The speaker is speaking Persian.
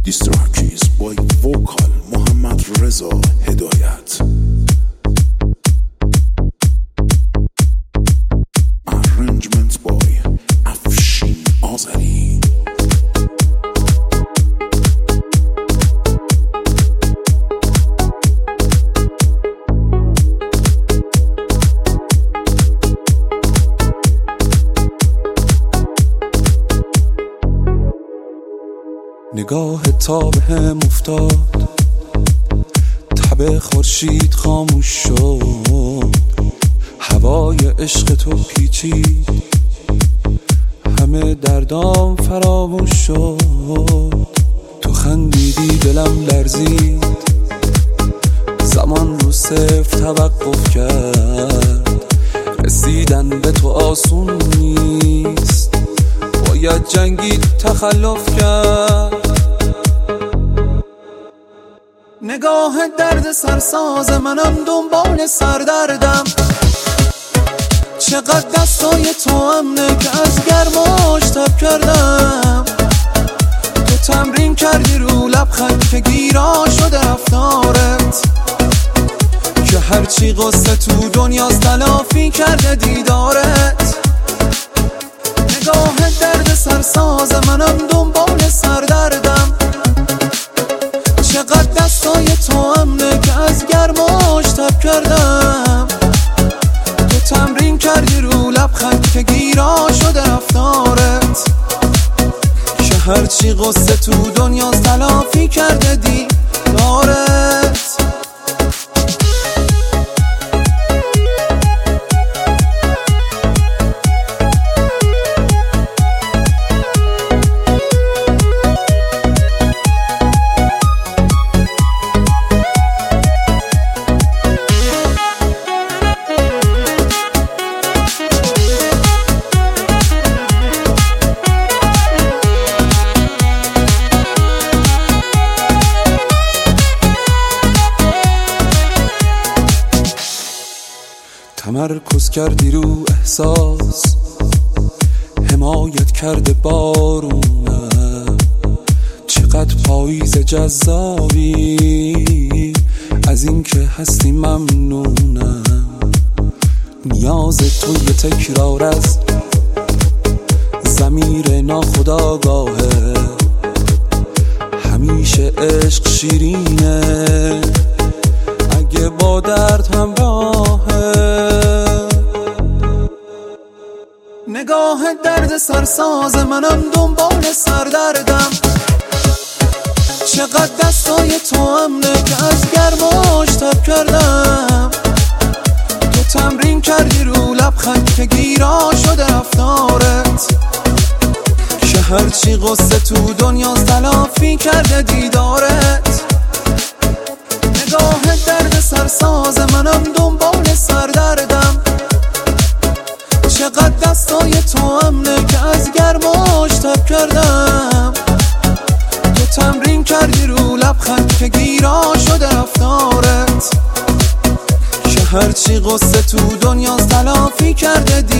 دیستراکیز بای وکال محمد رضا هدایت. ارنجمنت بای افشین آذری. نگاه تا به هم افتاد، تب خورشید خاموش شد، هوای عشق تو پیچید، همه دردام فراموش شد. تو خندیدی دلم لرزید، زمان رو صفر توقف کرد. رسیدن به تو آسون نیست، باید جنگید تخلف کرد. نگاه درد سرساز منم دنبال سردردم، چقدر دستای تو امنه که از گرماش تب کردم. تو تمرین کردی رو لبخند که گیرا شده رفتارت، که هرچی قصه تو دنیاست تلافی کرده دیدارت. نگاه درد سرساز منم دنبال سردردم، چقدر دستای تو امنه که از گرماش تب کردم. تو تمرین کردی رو لبخند که گیرا شده رفتارت، که هرچی قصه تو دنیاست تلافی کرده دیدارت. تمرکز کردی رو احساس، حمایت کرده بارونم. چقدر پاییز جذابی، از این که هستی ممنونم. نیاز تو یه تکرار از ضمیر ناخودآگاهه، همیشه عشق شیرینه اگه با درد همراهه. نگاه درد سرساز منم دنبال سردردم، چقدر دستای تو امنه که از گرماش تب کردم. تو تمرین کردی رو لبخند که گیرا شده رفتارت، که هرچی قصه تو دنیاست تلافی کرده دیدارت. نگاه درد سرساز منم دنبال سردردم، چقدر دستای تو امنه که از گرماش تب کردم. تو تمرین کردی رو لبخند که گیرا شده رفتارت، که هرچی قصه تو دنیاست تلافی کرده